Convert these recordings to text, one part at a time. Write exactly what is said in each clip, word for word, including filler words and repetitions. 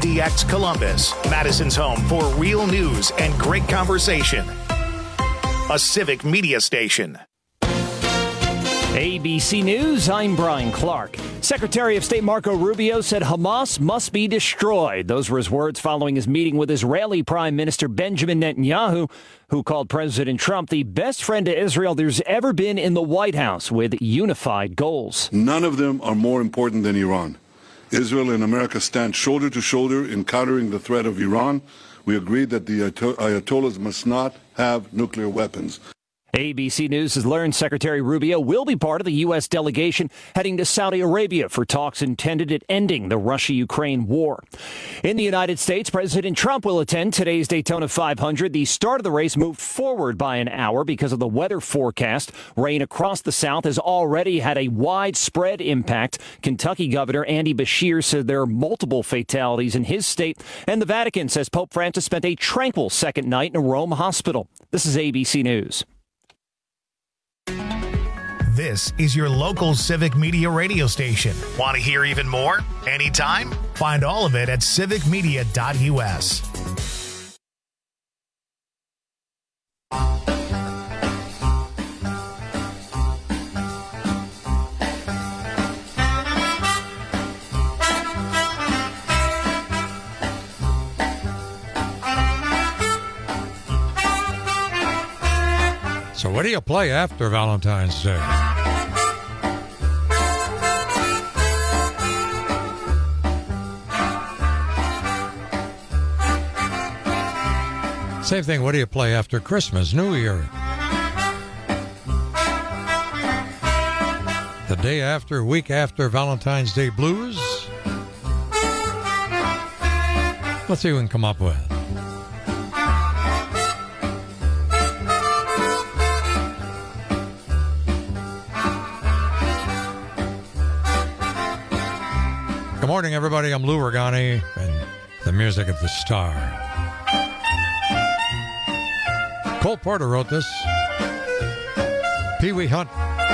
D X Columbus, Madison's home for real news and great conversation. A Civic Media station. A B C News, I'm Brian Clark. Secretary of State Marco Rubio said Hamas must be destroyed. Those were his words following his meeting with Israeli Prime Minister Benjamin Netanyahu, who called President Trump the best friend to Israel there's ever been in the White House, with unified goals. None of them are more important than Iran. Israel and America stand shoulder to shoulder in countering the threat of Iran. We agreed that the Ayatollahs must not have nuclear weapons. A B C News has learned Secretary Rubio will be part of the U S delegation heading to Saudi Arabia for talks intended at ending the Russia-Ukraine war. In the United States, President Trump will attend today's Daytona five hundred. The start of the race moved forward by an hour because of the weather forecast. Rain across the South has already had a widespread impact. Kentucky Governor Andy Beshear said there are multiple fatalities in his state, and the Vatican says Pope Francis spent a tranquil second night in a Rome hospital. This is A B C News. This is your local Civic Media radio station. Want to hear even more? Anytime? Find all of it at civic media dot u s. So what do you play after Valentine's Day? Same thing, what do you play after Christmas, New Year? The day after, week after Valentine's Day blues? Let's see what we can come up with. Good morning, everybody. I'm Lou Ragani, and the music of the star. Cole Porter wrote this. Pee Wee Hunt.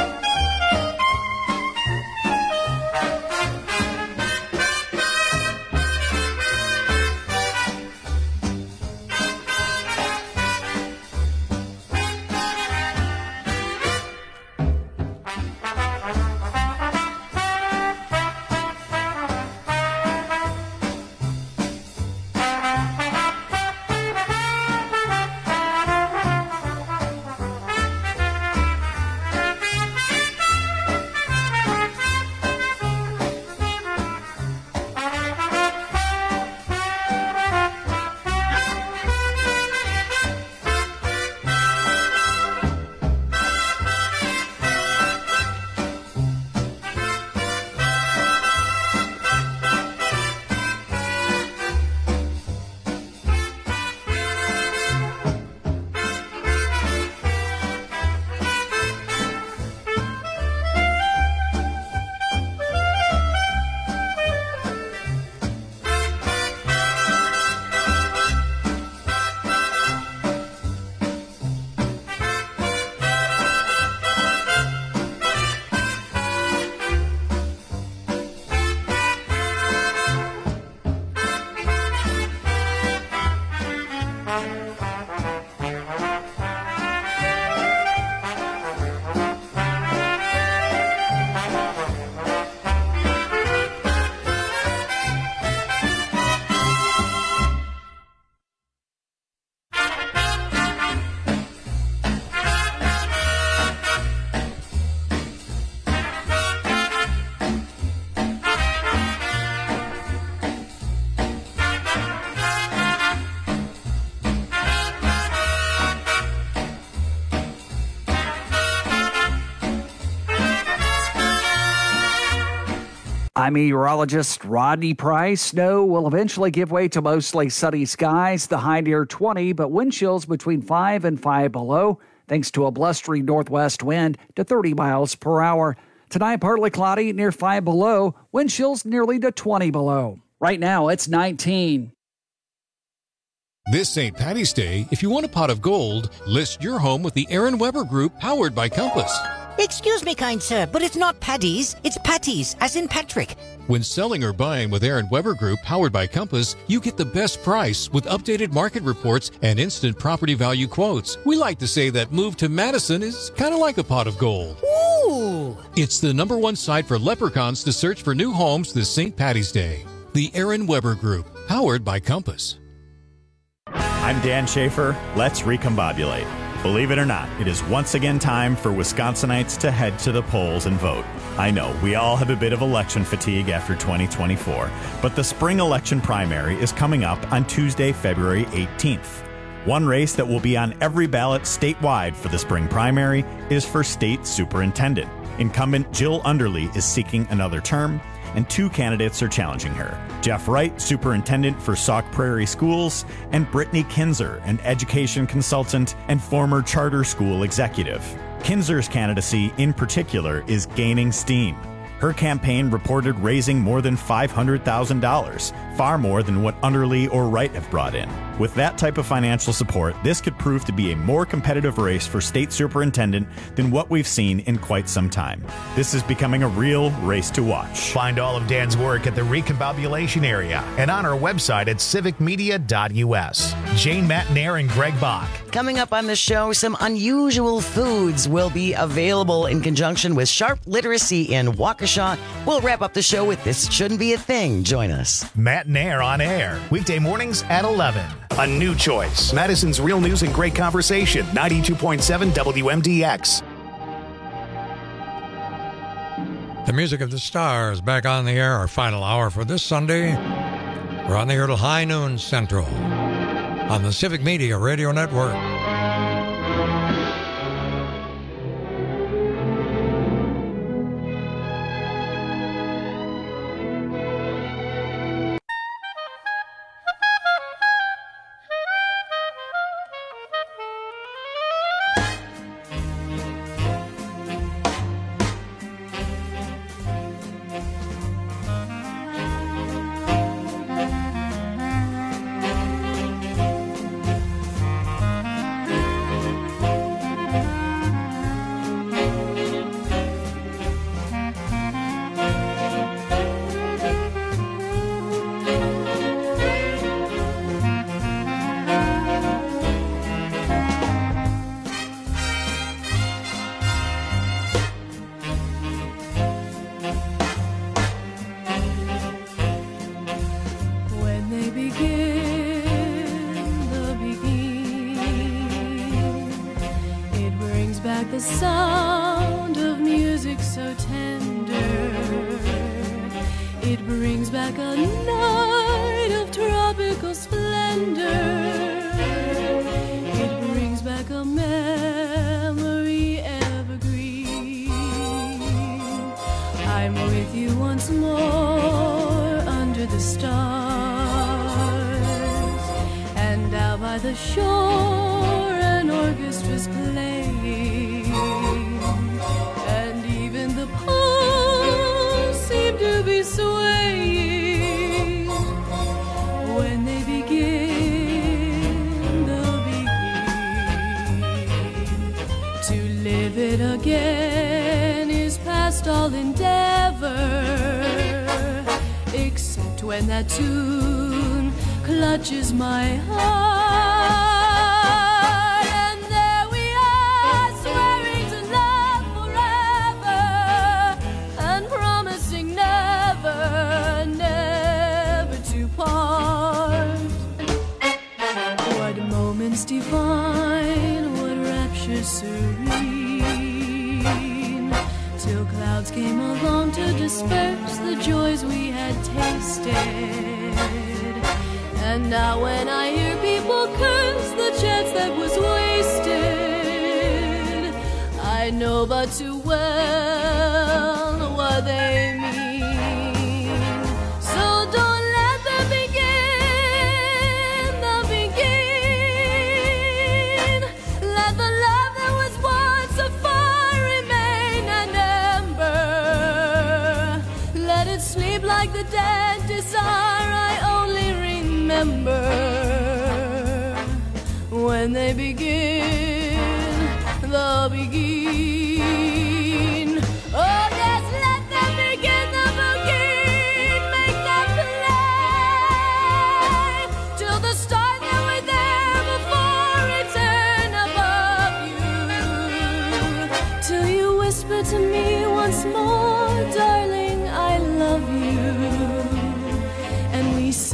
I'm meteorologist Rodney Price. Snow will eventually give way to mostly sunny skies, the high near twenty, but wind chills between five and five below, thanks to a blustery northwest wind to thirty miles per hour. Tonight, partly cloudy, near five below, wind chills nearly to twenty below. Right now, it's nineteen. This Saint Paddy's Day, if you want a pot of gold, list your home with the Aaron Weber Group, powered by Compass. Excuse me, kind sir, but it's not Paddy's. It's Patty's, as in Patrick. When selling or buying with Aaron Weber Group, powered by Compass, you get the best price with updated market reports and instant property value quotes. We like to say that move to Madison is kind of like a pot of gold. Ooh! It's the number one site for leprechauns to search for new homes this Saint Paddy's Day. The Aaron Weber Group, powered by Compass. I'm Dan Schaefer. Let's recombobulate. Believe it or not, it is once again time for Wisconsinites to head to the polls and vote. I know, we all have a bit of election fatigue after twenty twenty-four, but the spring election primary is coming up on Tuesday, February eighteenth. One race that will be on every ballot statewide for the spring primary is for state superintendent. Incumbent Jill Underly is seeking another term, and two candidates are challenging her. Jeff Wright, superintendent for Sauk Prairie Schools, and Brittany Kinzer, an education consultant and former charter school executive. Kinzer's candidacy, in particular, is gaining steam. Her campaign reported raising more than five hundred thousand dollars, far more than what Underly or Wright have brought in. With that type of financial support, this could prove to be a more competitive race for state superintendent than what we've seen in quite some time. This is becoming a real race to watch. Find all of Dan's work at the Recombobulation area and on our website at civic media dot u s. Jane Matnair and Greg Bach. Coming up on the show, some unusual foods will be available in conjunction with Sharp Literacy in Waukesha. We'll wrap up the show with This Shouldn't Be a Thing. Join us. Matnair on air, weekday mornings at eleven. A new choice. Madison's Real News and Great Conversation, ninety-two point seven W M D X. The Music of the Stars back on the air, our final hour for this Sunday. We're on the air till high noon Central on the Civic Media Radio Network. the sound of music so tender. It brings back a night of tropical splendor. It brings back a memory evergreen. I'm with you once more under the stars, and out by the shore an orchestra's playing, and even the palms seem to be swaying. When they begin, they'll begin. To live it again is past all endeavor, except when that tune clutches my heart. Divine, what rapture serene, till clouds came along to disperse the joys we had tasted. And now when I hear people curse the chance that was wasted, I know but too well what they mean. So don't let them begin. Like the dead desire, I only remember when they begin, they'll begin.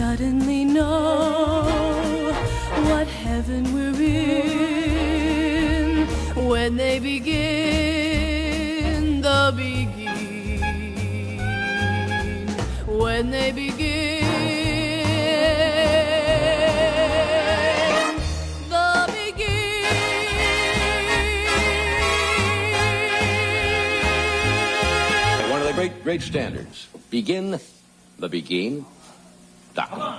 suddenly know what heaven we're in when they begin the begin, when they begin the begin. One of the great, great standards. Begin the begin. Dot com.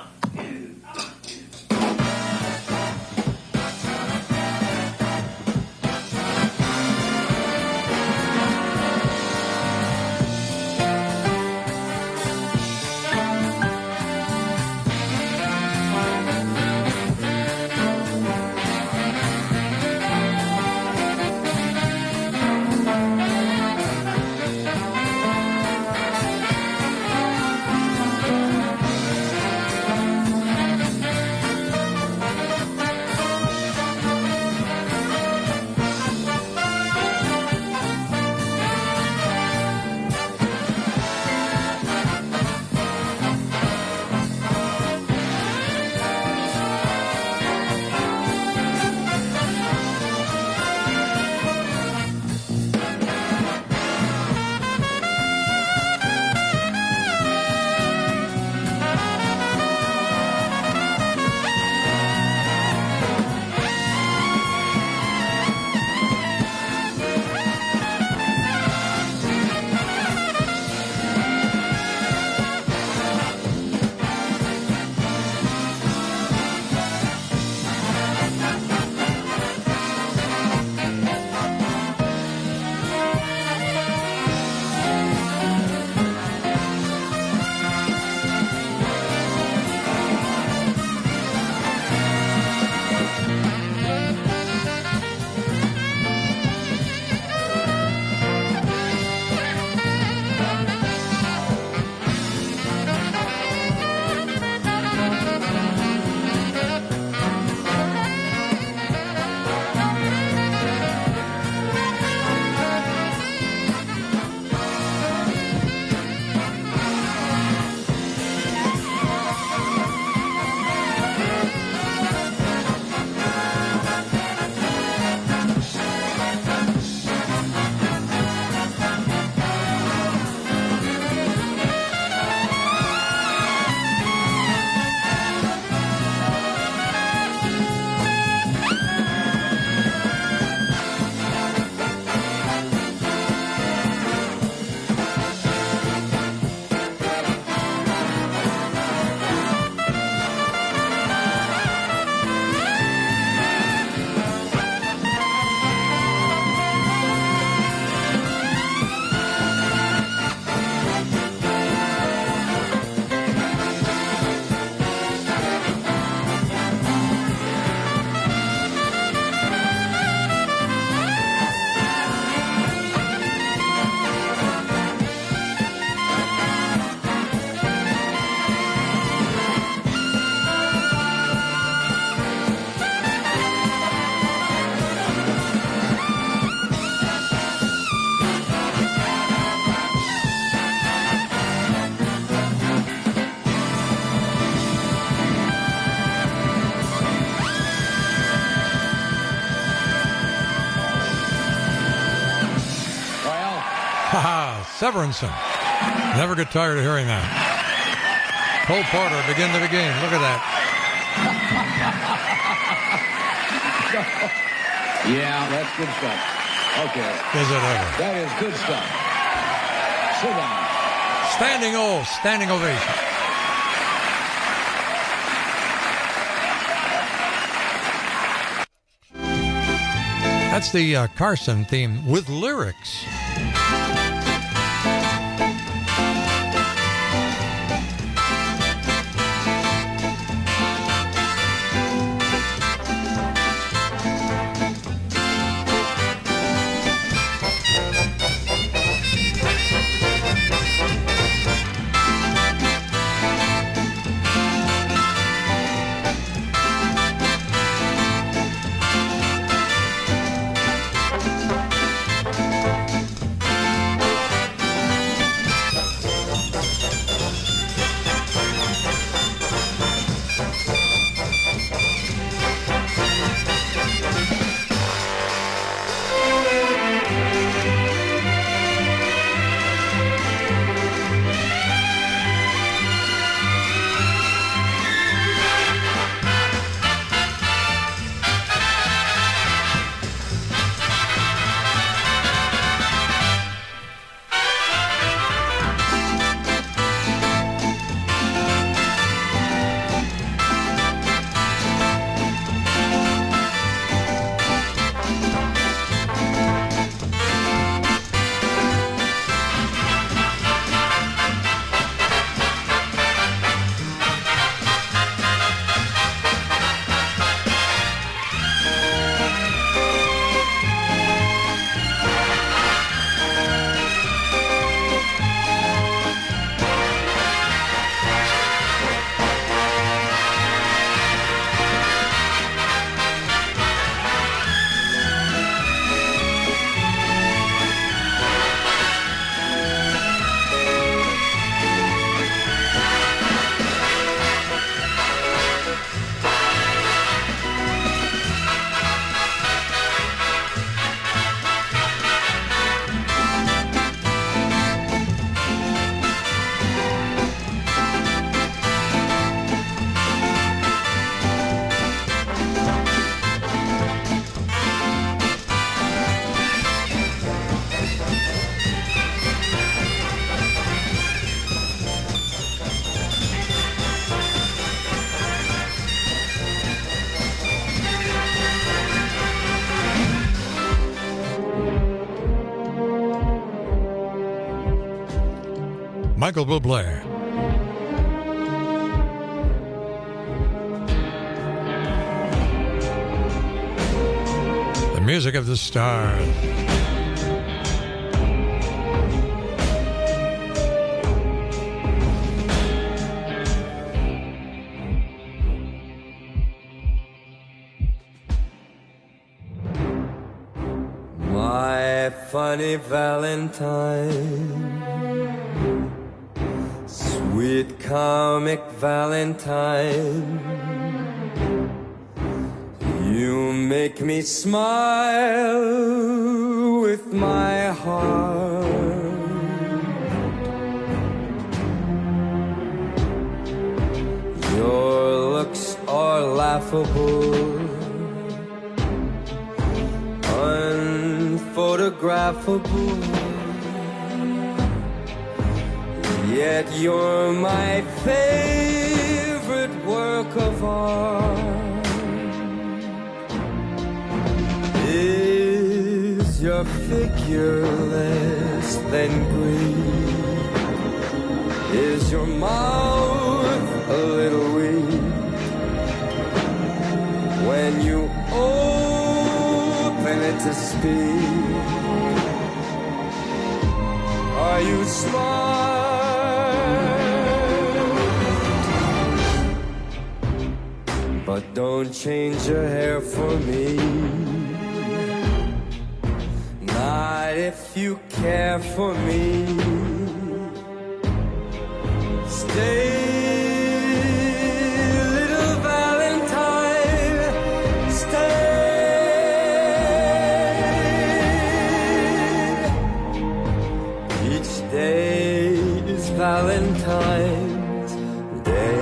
Severinsen. Never get tired of hearing that. Cole Porter, begin to begin. Look at that. Yeah, that's good stuff. Okay. Is it ever? That is good stuff. Sit down. Standing O, standing ovation. That's the uh, Carson theme with lyrics. Michael Bublé. The music of the stars. My funny Valentine, sweet comic Valentine, you make me smile with my heart. Your looks are laughable, unphotographable, yet you're my favorite work of art. Is your figure less than Greek? Is your mouth a little weak when you open it to speak? Are you smart? But don't change your hair for me, not if you care for me. Stay, little Valentine, stay. Each day is Valentine's Day.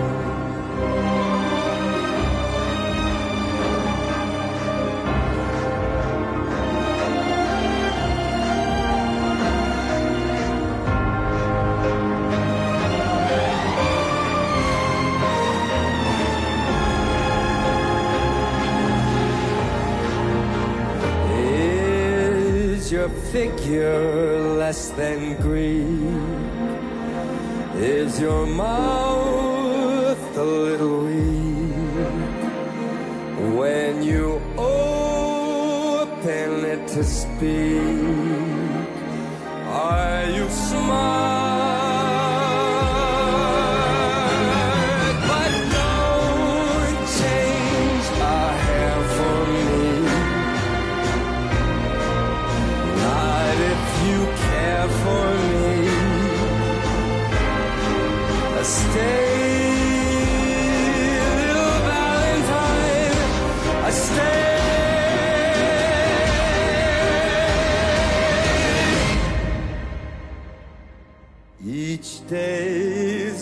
Your figure less than Greek? Is your mouth a little weak when you open it to speak? Are you smart? But don't change a hair for me, you care for me. Stay, little Valentine, stay. Each day's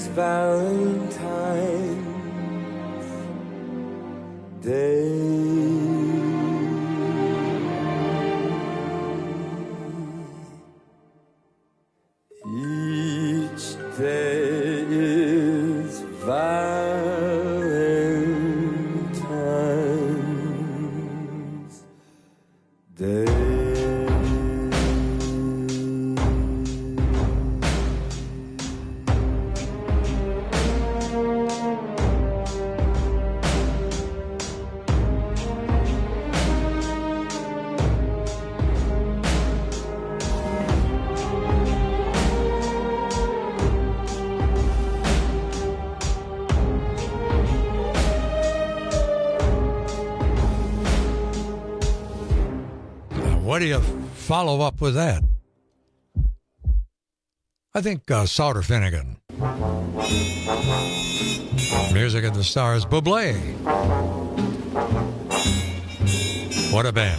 Valentine's Day. Day is Valentine's Day. What do you follow up with that? I think uh, Sauter Finnegan. Music of the Stars, Bublé. What a band.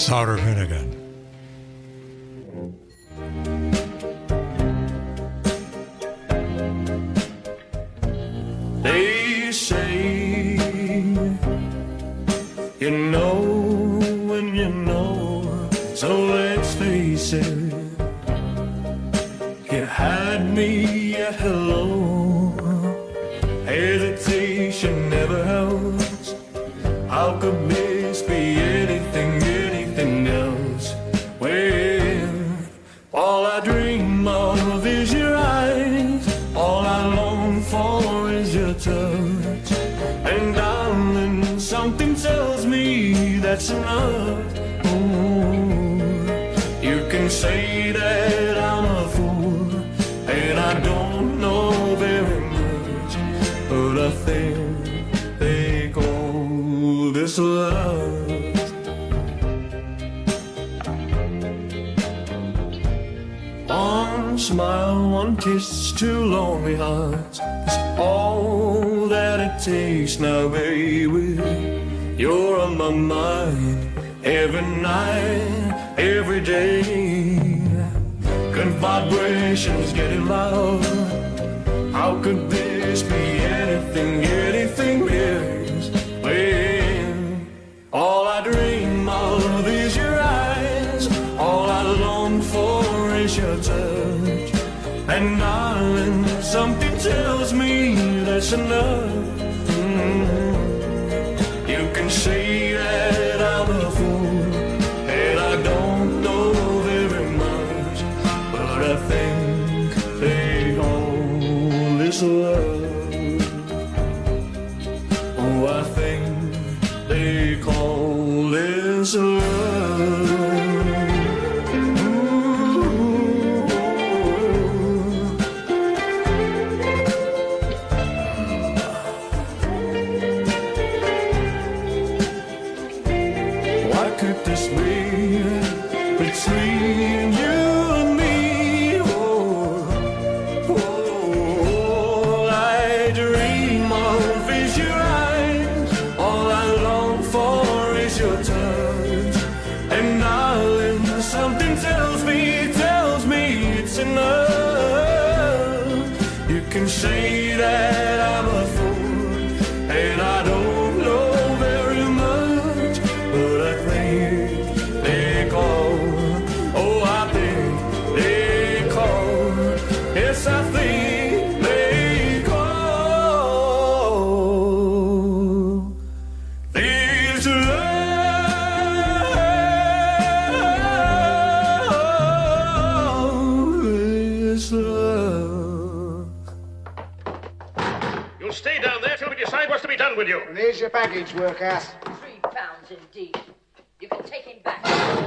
Souter Finnegan. They say you know when you know, so let's face it. You had me at hello. Hesitation never helps. How could this be anything, anything else? Well, all I dream of is your eyes. All I long for is your touch. And darling, something tells me that's enough. Ooh, you can say that I'm a fool, and I don't know very much, but I think they call this love. One smile, one kiss, two lonely hearts is all that it takes now, baby. You're on my mind every night, every day. Good vibrations getting loud. How could this be anything, anything else? Well, all I dream of is your eyes. All I long for is your touch. And darling, something tells me that's enough. Mm-hmm. You can say that I'm a fool, and I don't know very much, but I think they call this love. Oh, I think they call this love. Between you and me, oh, oh, I dream of is your eyes. All I long for is your touch. And darling, something tells me, tells me it's enough. You can say that I'm a fool, and I don't know very much, but I think they call. Yes, I think they call this love, this love. You'll stay down there till we decide what's to be done with you. There's your baggage, workhouse. Three pounds indeed. You can take him back.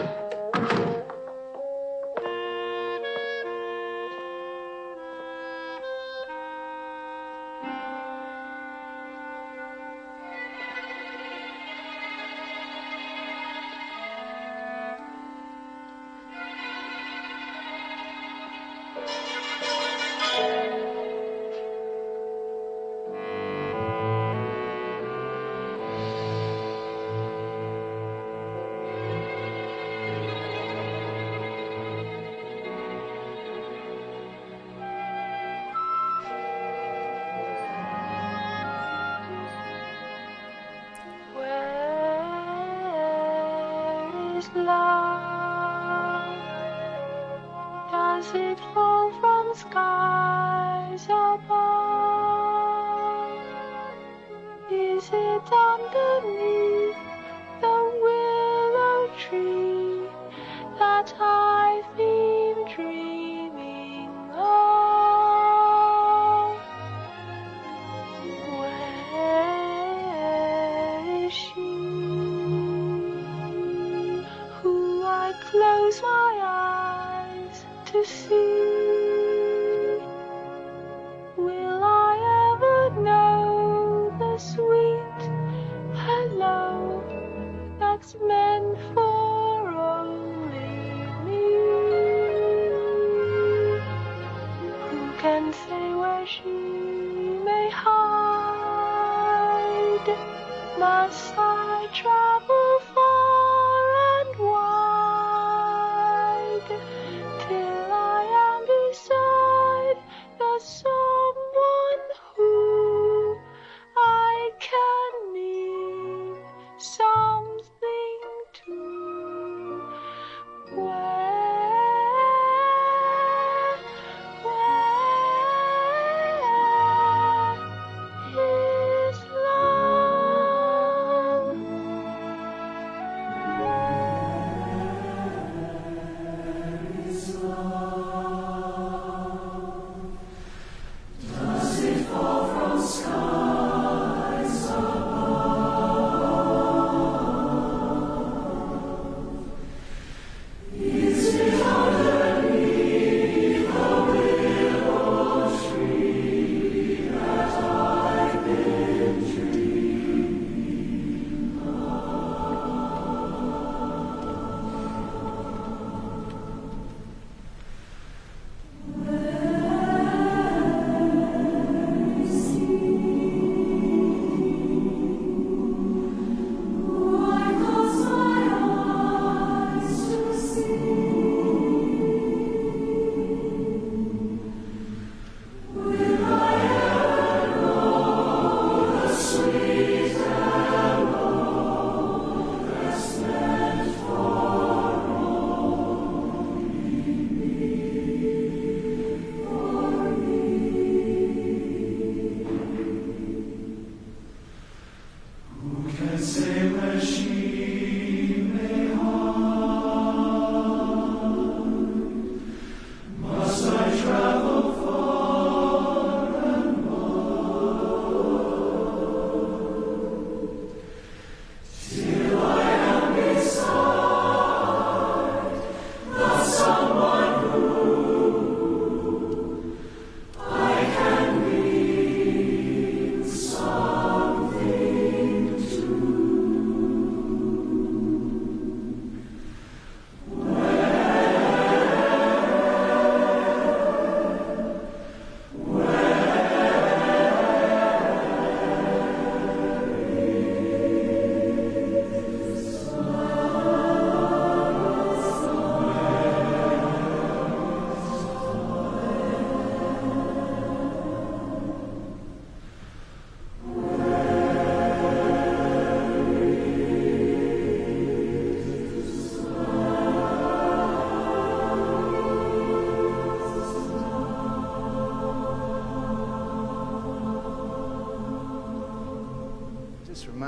Love, does it fall from skies above? Is it underneath the willow tree that I've been dreaming of? Where is she? Close my eyes to see. Will I ever know the sweet hello that's meant for only me? Who can say where she may hide? Must I travel far and wide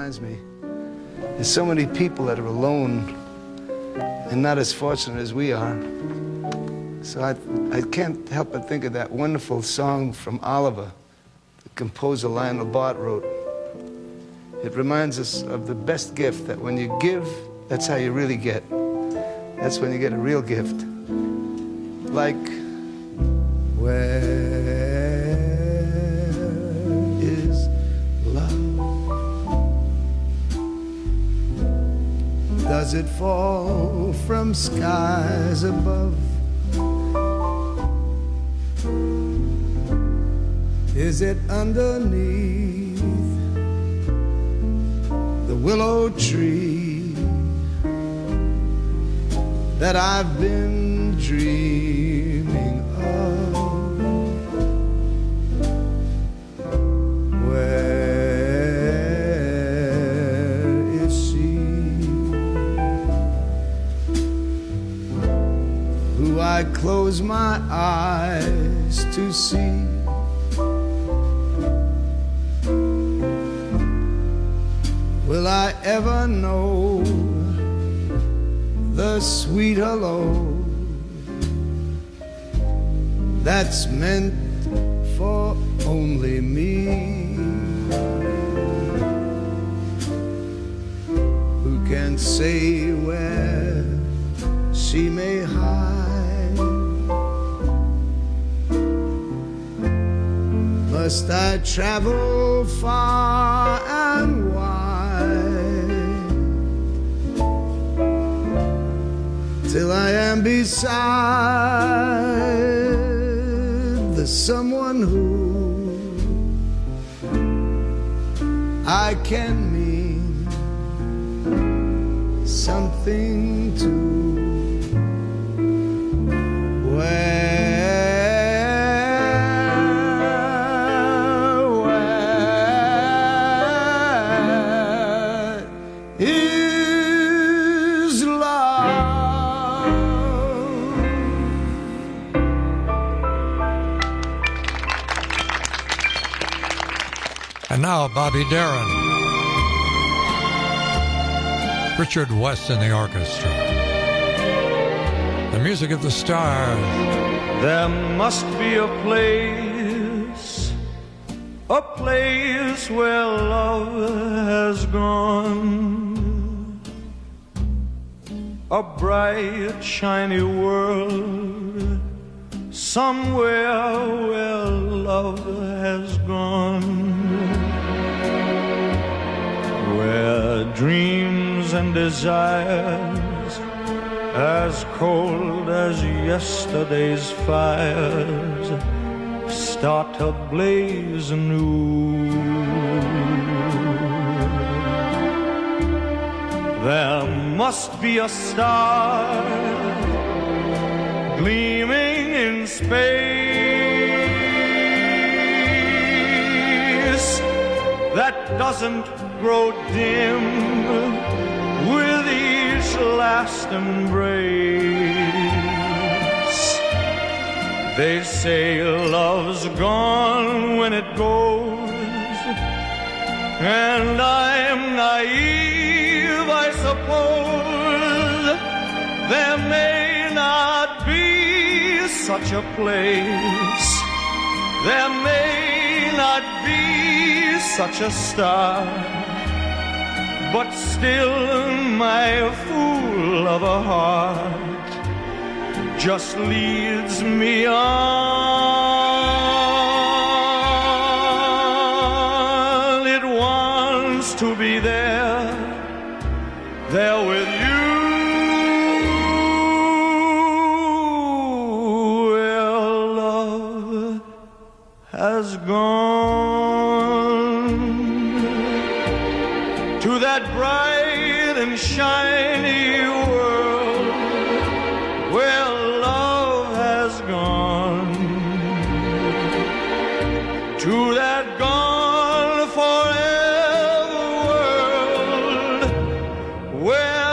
reminds me. There's so many people that are alone and not as fortunate as we are. So I, I can't help but think of that wonderful song from Oliver, the composer Lionel Bart wrote. It reminds us of the best gift, that when you give, that's how you really get. That's when you get a real gift. Like, where is love? Does it fall from skies above? Is it underneath the willow tree that I've been dreaming of? Where is she who I close my eyes to see? Will I ever know the sweet hello that's meant for only me? Who can say where she may hide? Must I travel far and wide till I am beside the someone who I can mean something to? Where And now Bobby Darin. Richard West in the orchestra. The music of the stars. There must be a place, a place where love has gone, a bright, shiny world, somewhere where love has gone, where dreams and desires, as cold as yesterday's fires, start to blaze anew. There must be a star gleaming in space that doesn't grow dim with each last embrace. They say love's gone when it goes, and I'm naive, I suppose. There may not be such a place, there may not be such a star, but still my fool of a heart just leads me on. It wants to be there, there with you, where love has gone, to that bright and shiny world where love has gone, to that gone forever world where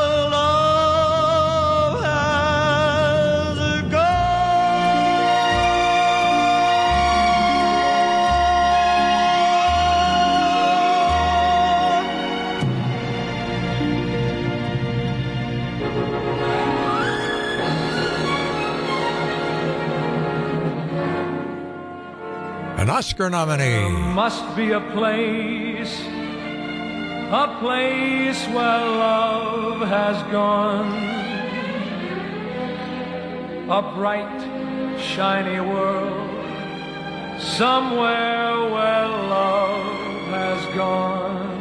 love has gone. an Oscar nominee. Must be a place, a place where love has gone. A bright, shiny world, somewhere where love has gone.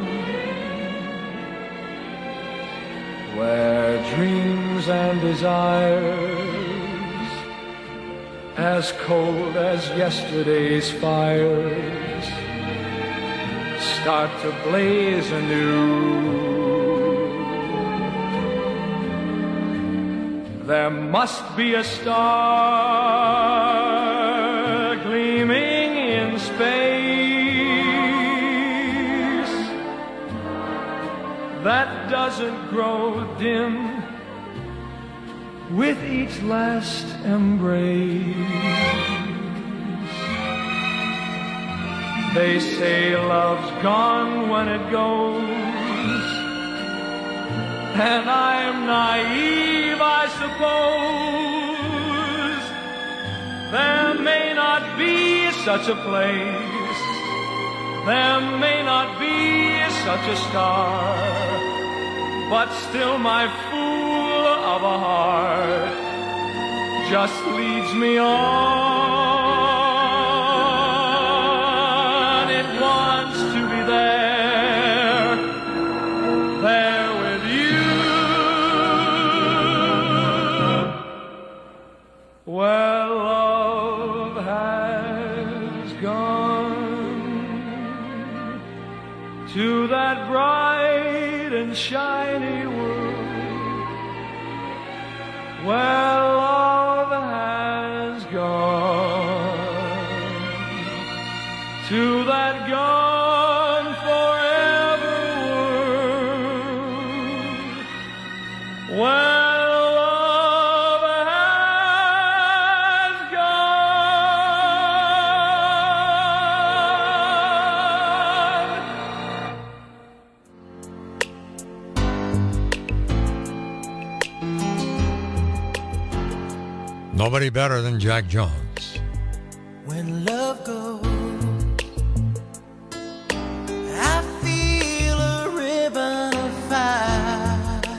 Where dreams and desires, as cold as yesterday's fires, start to blaze anew. There must be a star gleaming in space that doesn't grow dim with each last embrace. They say love's gone when it goes, and I am naive, I suppose. There may not be such a place, there may not be such a star, but still my fool of a heart just leads me on. It wants to be there, there with you, where love has gone, to that bright and shiny world, where love has gone, to that gone forever world, where nobody better than Jack Jones. When love goes, I feel a ribbon of fire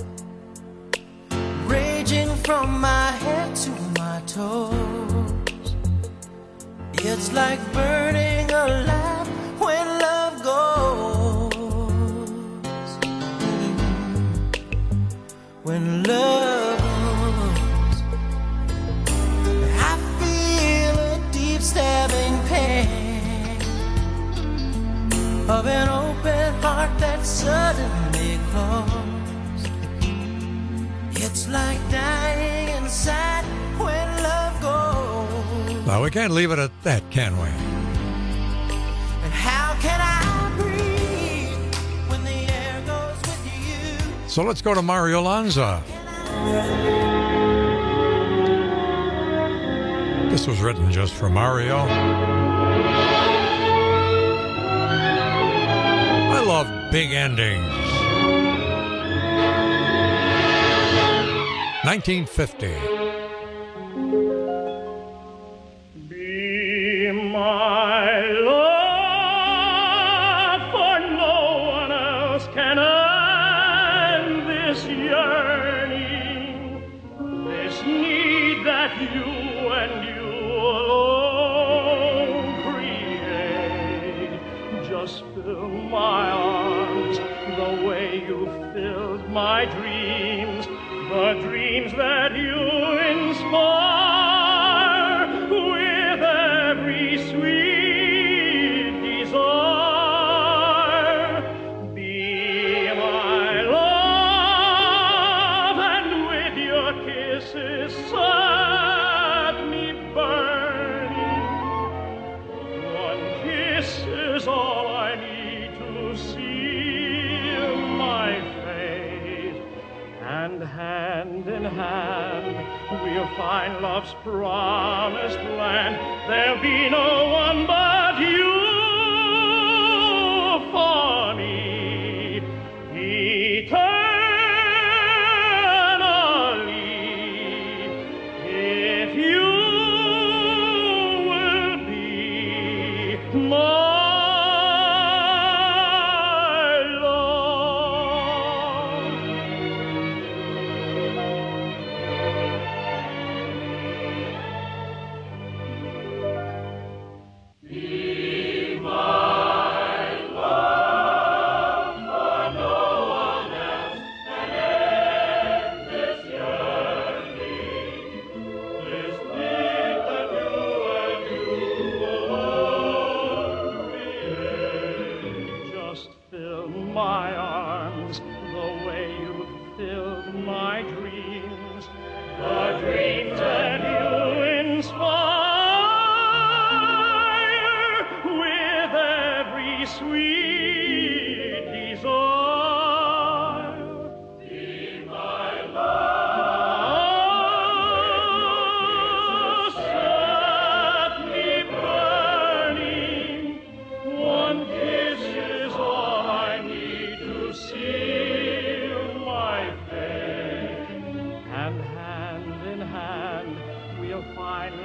raging from my head to my toes. It's like burning alive when love goes. When love stabbing pain of an open heart that suddenly closed. It's like dying inside when love goes. Now, we can't leave it at that, can we? And how can I breathe when the air goes with you? So let's go to Mario Lanza. This was written just for Mario. I love big endings. nineteen fifty. Be my love, for no one else can end this yearning, this need that you and you fill my arms the way you filled my dreams, the dreams that you inspire with every sweet desire. Be my love, and with your kisses set me burning. One kiss is all I need to seal my fate, and hand in hand we'll find love's promised land. There'll be no one but you for me eternally, if you will be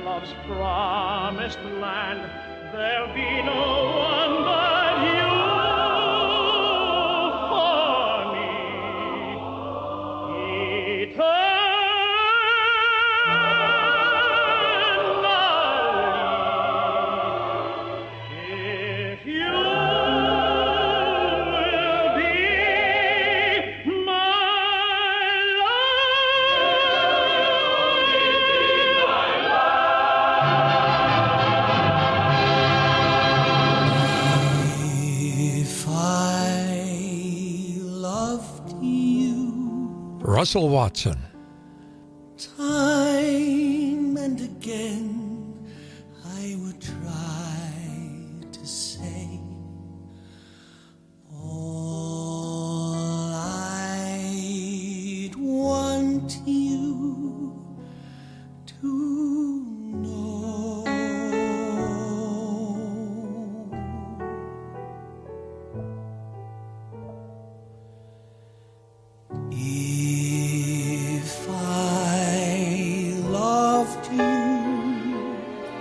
love's promised land, there'll be no one but you for me. Eternally, if you will be my If I loved you Russell Watson. time and again, I would try to say all I'd want you to know. If I loved you,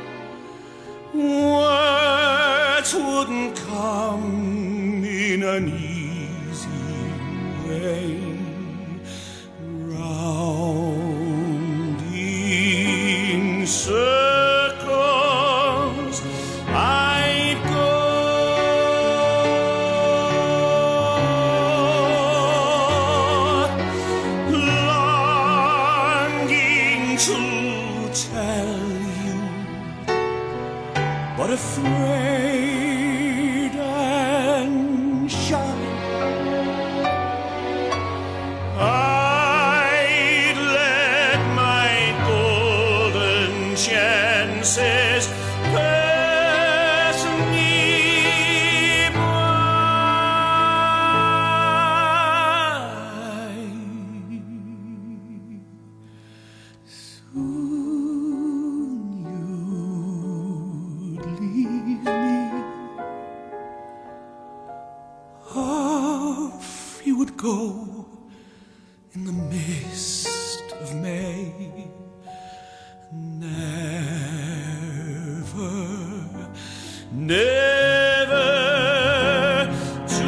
words wouldn't come in an easy way. Round in circles I'd go, longing to tell you, but afraid and shy. I'd let my golden chances pass me by. Soon you'd leave me. Off you would go in the mist of May. Never, never to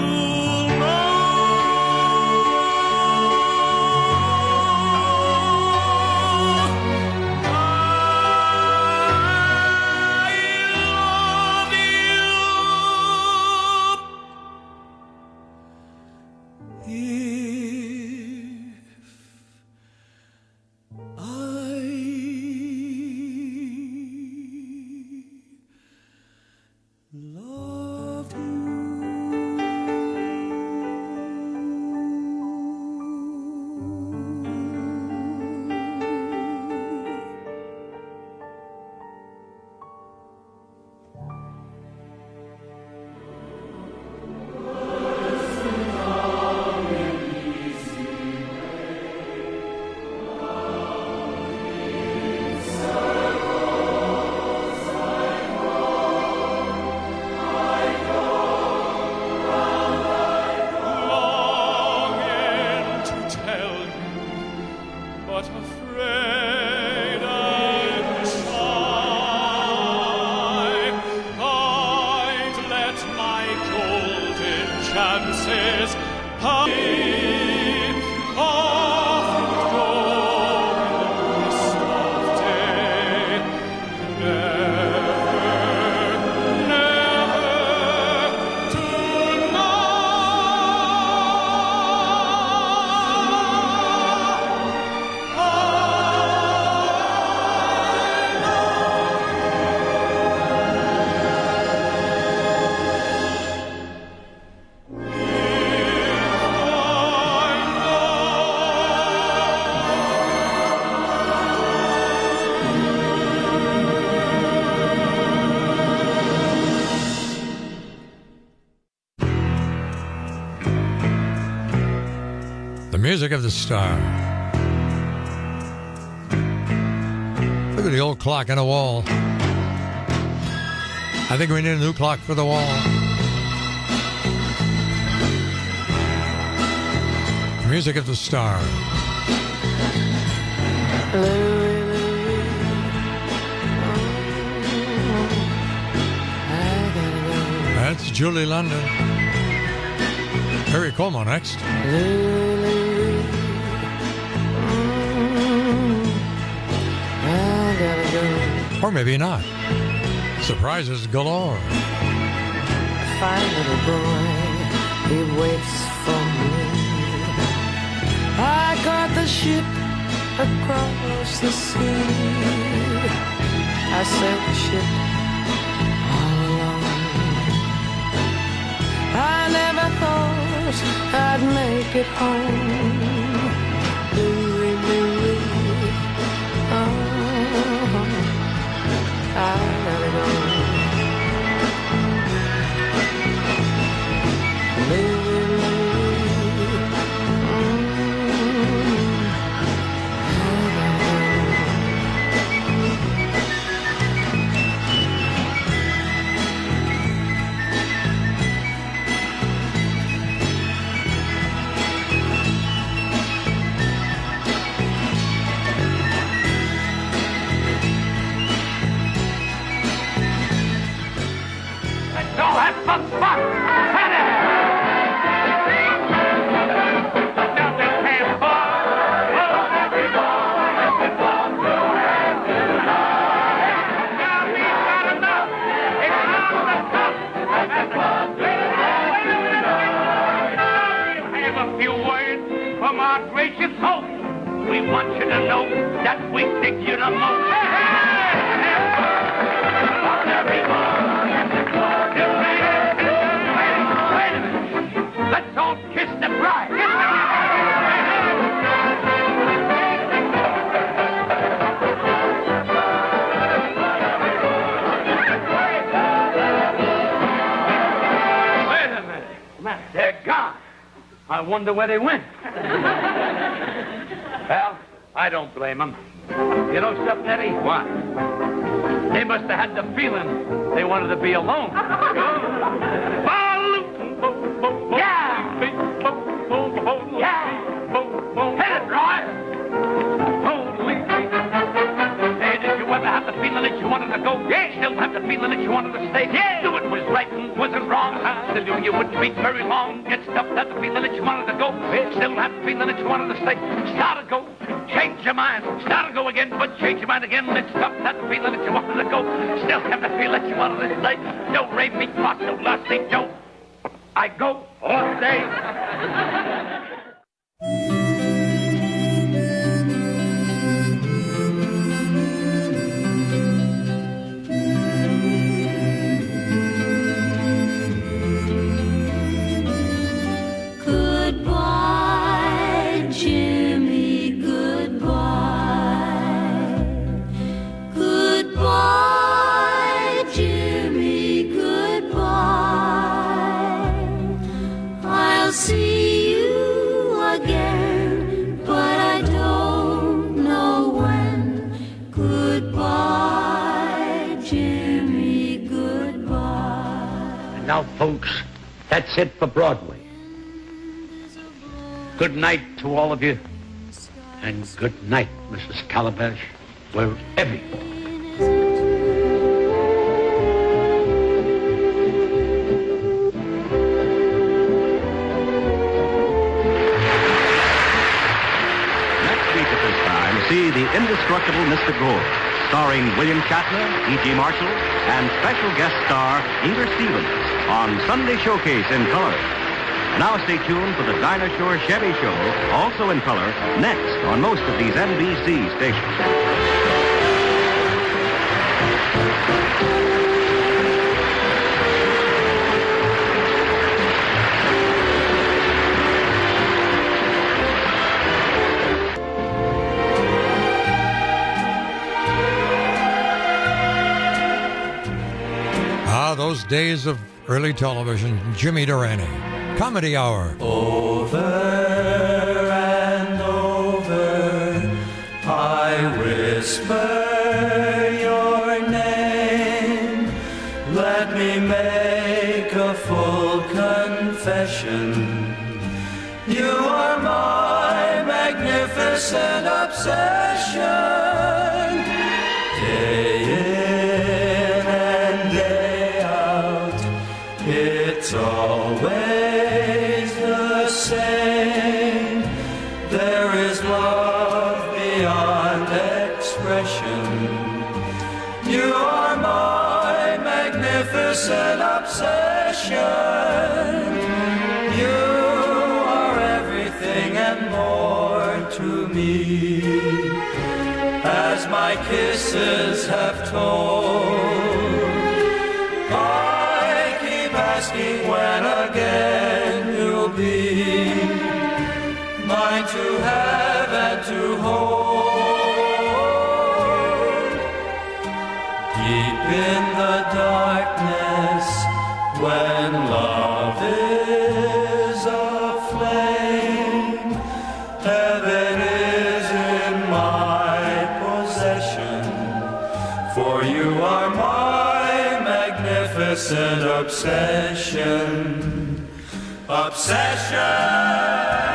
Music of the Star. Look at the old clock on the wall. I think we need a new clock for the wall. Music of the Star. Louie, Louie, Julie London. Perry Como next. Or maybe not. Surprises galore. Fine little boy, he waits for me. I got the ship across the sea. I sailed the ship all alone. I never thought I'd make it home. Louie, Louie, oh, I gotta go. Louie, Louie, mm, Go have some fun! Hit it! Down the camp, every ball, every ball, go ahead tonight. Now we've got enough. It's on the top. Every ball, we'll have a few words from our gracious host. We want you to know that we dig you the most. Every ball. Let's all kiss the bride. Wait a minute. They're gone. I wonder where they went. Well, I don't blame them. You know something, Eddie? What? They must have had the feeling they wanted to be alone. Yeah! Yeah! Hit it, Roy! Holy Hey, did you ever have the feeling that you wanted to go? Yeah! Still have the feeling that you wanted to stay? Yeah! Do it was right and wasn't wrong. To do you wouldn't be very long. Get stuffed at the feeling that you wanted to go. Still have the feeling that you wanted to stay. Start to go. Change your mind. Start to go again, but change your mind again. Get stuffed at the feeling that you wanted to go. Still have the feeling that you wanted to stay. No re mi fa so la si do. I go all day. Goodbye, Jimmy, goodbye. Goodbye, Jimmy, goodbye. I'll see you again, but I don't know when. Goodbye, Jimmy, goodbye. And now, folks, that's it for Broadway. Good night to all of you, and good night, Missus Calabash, wherever you are. See The Indestructible Mister Gore, starring William Shatner, E G. Marshall, and special guest star Inger Stevens on Sunday Showcase in color. Now stay tuned for the Dinah Shore Chevy Show, also in color, next on most of these N B C stations. Those days of early television. Jimmy Durante, Comedy Hour. Over and over, I whisper your name. Let me make a full confession. You are my magnificent obsession. Day in and day out, possession. You are my magnificent obsession. You are everything and more to me, as my kisses have told. I keep asking when again you'll be mine to have and to hold. Deep in the darkness, when love is aflame, heaven is in my possession, for you are my magnificent obsession. Obsession.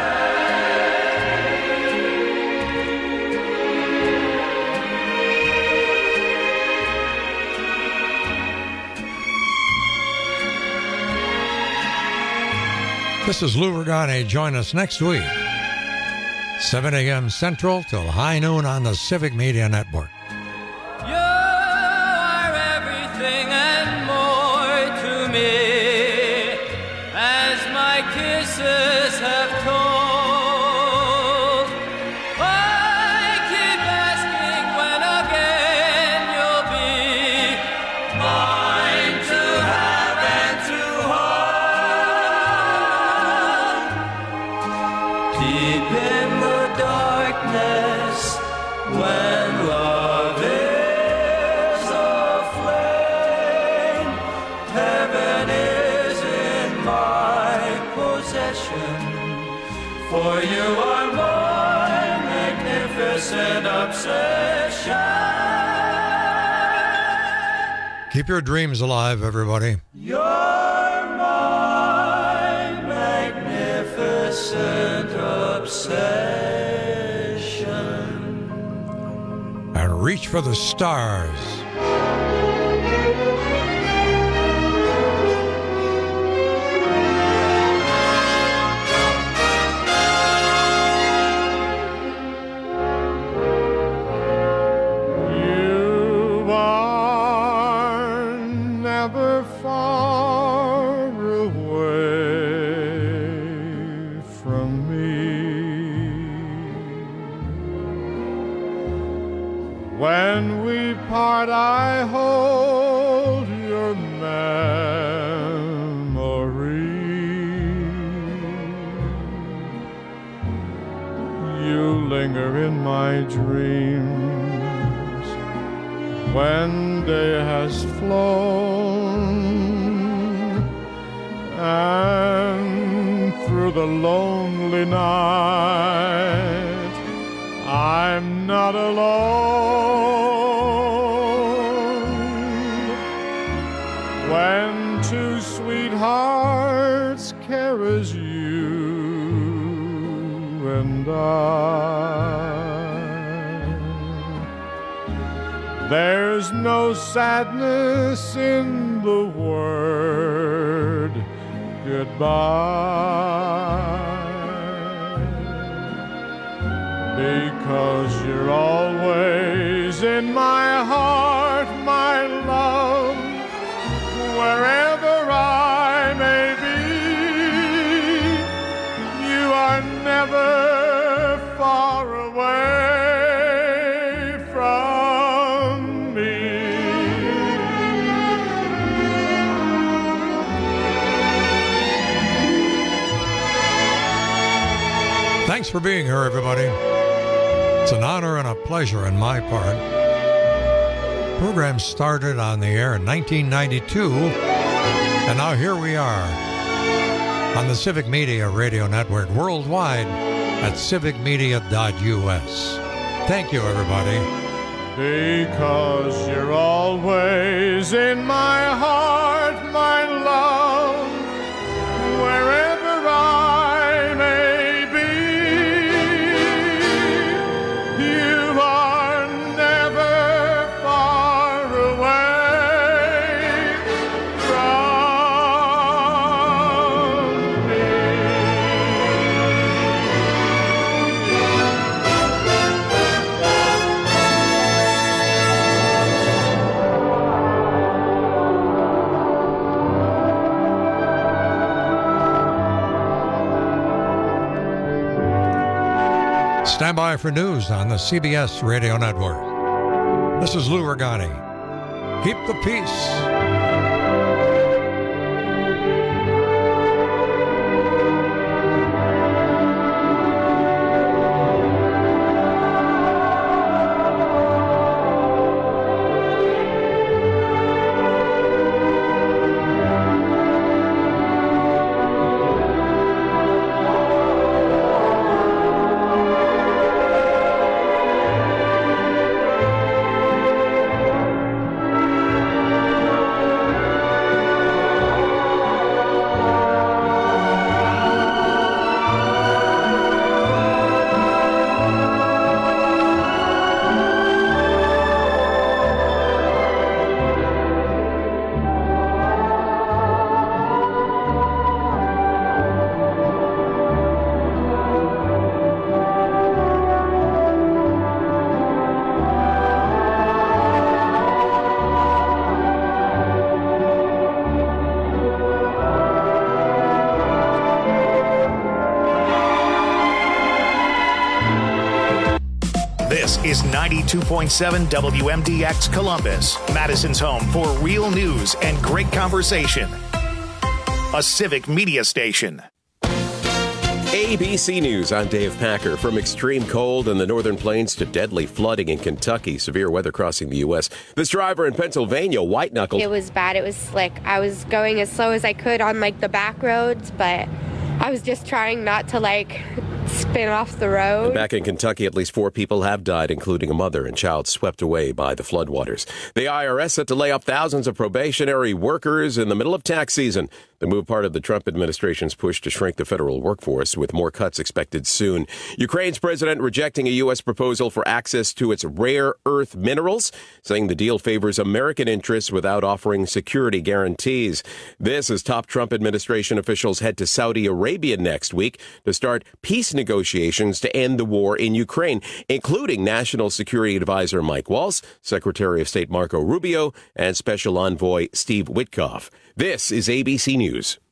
This is Lou Regani. Join us next week, seven a.m. Central till high noon on the Civic Media Network. You are everything and more to me, as my kisses have told. I keep asking when again you'll be mine to have and to hold. Deep in the darkness, when love is aflame, heaven is in my possession, for you are my magnificent obsession. Keep your dreams alive, everybody. You're my magnificent obsession. And reach for the stars. You are never far away from me. When we part, I hold your memory. You linger in my dreams when day has flown, and through the lonely night I'm not alone. When two sweethearts care as you and I, there's no sadness in the word goodbye, because you're always in my heart, my love, wherever I may be. You are never far away from me. Thanks for being here, everybody. It's an honor and a pleasure on my part. The program started on the air in nineteen ninety-two, and now here we are on the Civic Media Radio Network worldwide at civic media dot U S. Thank you, everybody. Because you're always in my heart, my love, wherever I may be. You are never far away from me. Stand by for news on the C B S Radio Network. This is Lou Regani. Keep the peace. This is ninety-two point seven W M D X Columbus, Madison's home for real news and great conversation. A civic media station. A B C News, I'm Dave Packer. From extreme cold in the northern plains to deadly flooding in Kentucky, severe weather crossing the U S. This driver in Pennsylvania, white-knuckled. It was bad. It was slick. I was going as slow as I could on, like, the back roads, but I was just trying not to, like, spin off the road. Back in Kentucky, at least four people have died, including a mother and child swept away by the floodwaters. The I R S set to lay off thousands of probationary workers in the middle of tax season. The move part of the Trump administration's push to shrink the federal workforce, with more cuts expected soon. Ukraine's president rejecting a U S proposal for access to its rare earth minerals, saying the deal favors American interests without offering security guarantees. This as top Trump administration officials head to Saudi Arabia next week to start peace negotiations to end the war in Ukraine, including National Security Advisor Mike Waltz, Secretary of State Marco Rubio, and Special Envoy Steve Witkoff. This is A B C News.